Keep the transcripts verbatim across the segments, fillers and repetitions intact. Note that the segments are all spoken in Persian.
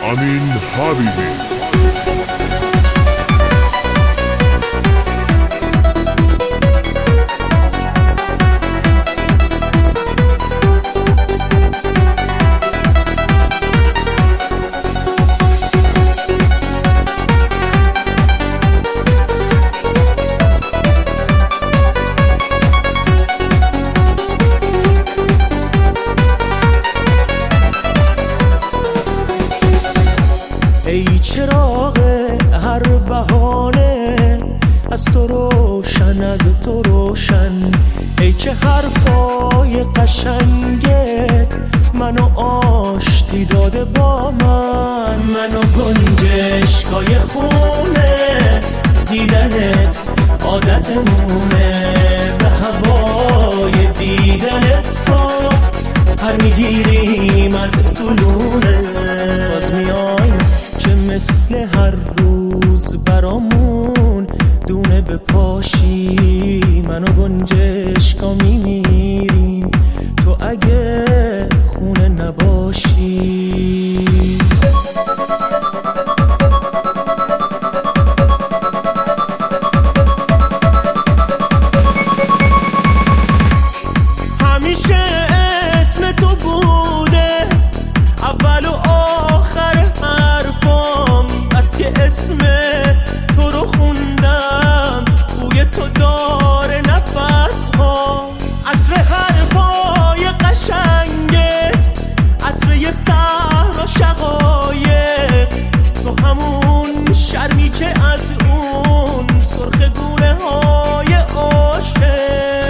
امین حبیبی. ای چراغ هر بهانه از تو روشن، از تو روشن. ای که حرفای قشنگت منو آشتی داده با من، منو گنجشکای خونه دیدنت عادتمونه، به هوای دیدنت تا هر میگیریم از طولونه. باز میایم که مثل هر روز برامون دونه بپاشی، من و گنجشکا میمیریم تو اگه خونه نباشی. همیشه اسم تو بوده اول و آخر حرفام، بس که اسم تو رو خوندم بوی تو داره نفس ها. عطر حرفای قشنگت، عطر یه صحرا شقایق، تو همون شرمی که از اون سرخ گونه های عاشق.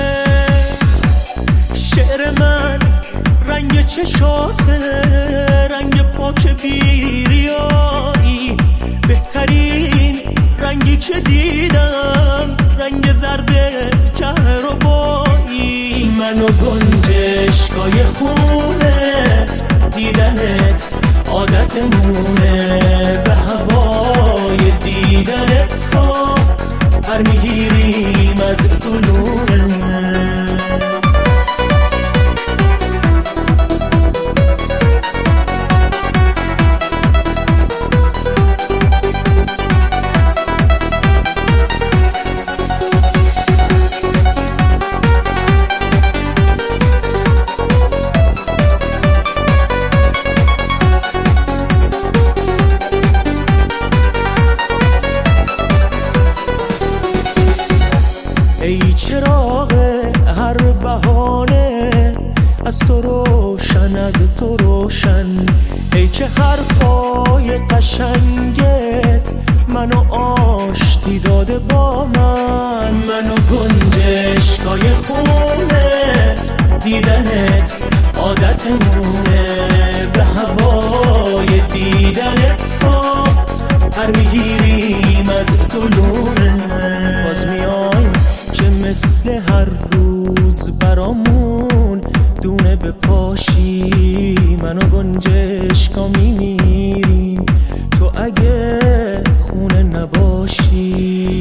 شعر من رنگ چشاته، رنگ پاک بیریایی، بهترین رنگی که دیدم رنگ زرد کهربایی. منو گنجشکای خونه دیدنت عادتمونه، به هوای دیدنت تا هر میگیریم از طولونه. ای چراغ هر بهانه از تو روشن، از تو روشن. ای که حرفای قشنگت منو آشتی داده با من، منو گنجشکای خونه دیدنت عادتمونه، به هوای دیدنت تا هر میگیریم از طولونه. باز میایم که مثل هر روز برامون دونه بپاشی، من و گنجشکا میمیریم تو اگه خونه نباشی.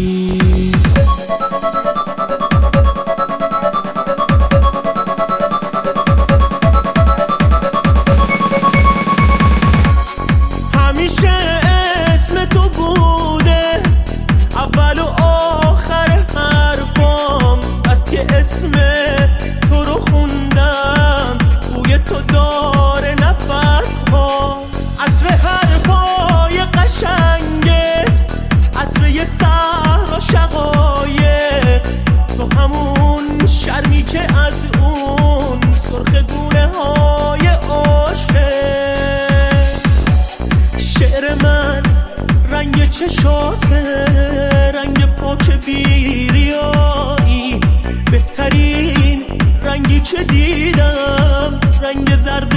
همیشه اسم تو بوده اول و آخر حرفام، بس که اسم تو رو خوندم بوی تو داره نفس ها. عطر حرفای قشنگت، عطر یه صحرا شقایق، تو همون شرمی که از اون سرخ گونه های عاشق. شعر من رنگ چشاته، رنگ پاک بیریایی، بهترین رنگی که دیدم رنگ زرد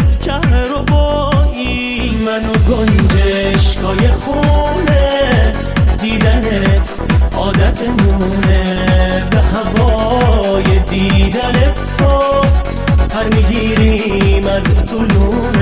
کهربایی. منو گنجشکای خونه دیدنت عادتمونه، به هوای دیدنت تا هر میگیریم از طولونه.